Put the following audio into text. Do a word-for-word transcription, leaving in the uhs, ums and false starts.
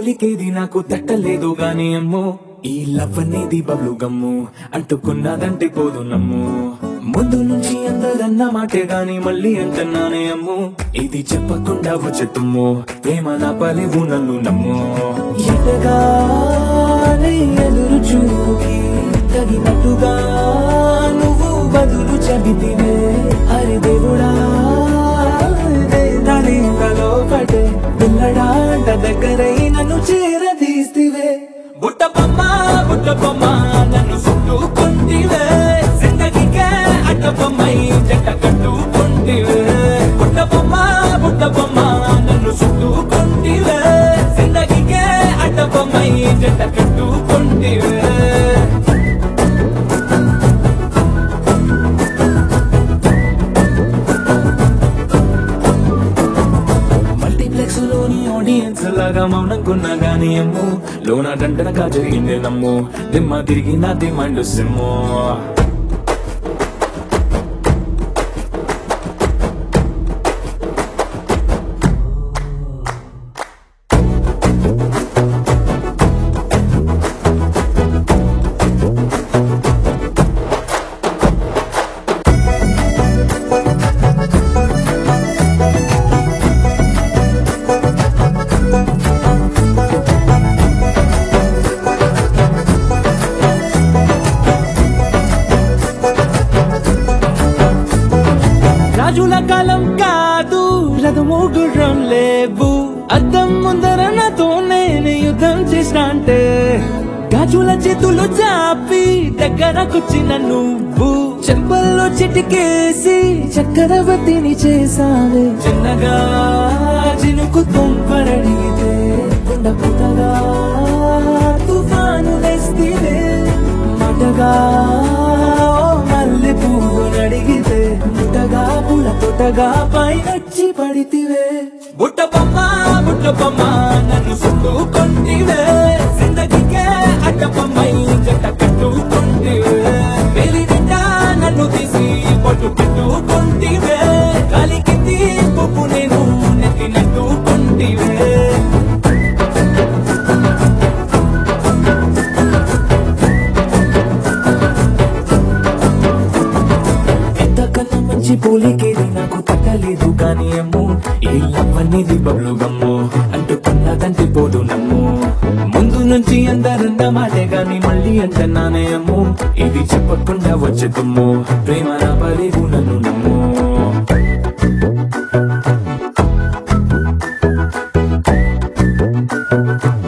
పోలికేది నాకు తట్టలేదు గాని అమ్మో ఈ లవ్ అనేది బబ్లు గమ్ము అంటుకున్నదంటే పోదు నమ్ము ముందు నుంచి అందరన్న మాటే గాని మళ్ళీ అంటున్నానే అమ్ము ఇది చెప్పకుండా వచ్చే తుమ్ము ప్రేమ నా పలివు నన్ను నమ్ము ఎటగానే ఎదురు చూపి తగినట్టుగా నువ్వు బదులు చెబితివే హరి దేవుడా తలో పడే పిల్లడాంట దగ్గరై నన్ను చేరదీస్తివే బుట్ట బొమ్మ బుట్ట బొమ్మ నన్ను చుట్టుకుంటివే జిందగీకే అడ్డ బొమ్మై జంట కట్టుకుంటివే బుట్ట బొమ్మ బుట్ట బొమ్మ నన్ను చుట్టుకుంటివే జిందగీకే అడ్డ బొమ్మై జంట కట్టుకుంటివే ఆడియన్స్ లాగా మౌనంకున్నా గానీ అమ్ము లోన దండనగా జరిగింది నమ్ము దిమ్మ తిరిగి నా దిమ్మండు సిమ్ము రాజుల కాలం కాదు రథము గుర్రం లేవు అద్దం ముందర నాతో నేను యుద్ధం చేసిన అంటే గాజుల చేతులు చాపి దగ్గరకొచ్చిన నువ్వు చెంపల్లో చిటికేసి చక్రవర్తిని చేసావే చిన్నగా చినుకు తుంపరడిగితే పుట్టగా తుఫాను వేస్తే మటగా మల్లె పువ్వు నడిగితే ముటగా పుల తొటగా పైనొచ్చి పడితివే బుట్ట బొమ్మ బుట్ట బొమ్మ నన్ను చుట్టుకుంటివే జిందగీకే అడ్డ బొమ్మై జంట కట్టుకుంటివే వేలి నిండా నన్ను తీసి పట్టు పెట్టుకుంటివే కాలికింది పువ్వు నేను నెత్తి నెట్టుకుంటివే పోలికేది నాకు తట్టలేదు కానీ అమ్ము ఈ లవ్ అనేది బబ్లు గమ్ము అంటుకున్నదంటే పోదు నమ్ము ముందు నుంచి అందరన్న మాటే గాని మళ్ళీ అంటున్నానే అమ్ము ఇది చెప్పకుండా వచ్చే తుమ్ము ప్రేమ నా పలివు నన్ను నమ్ము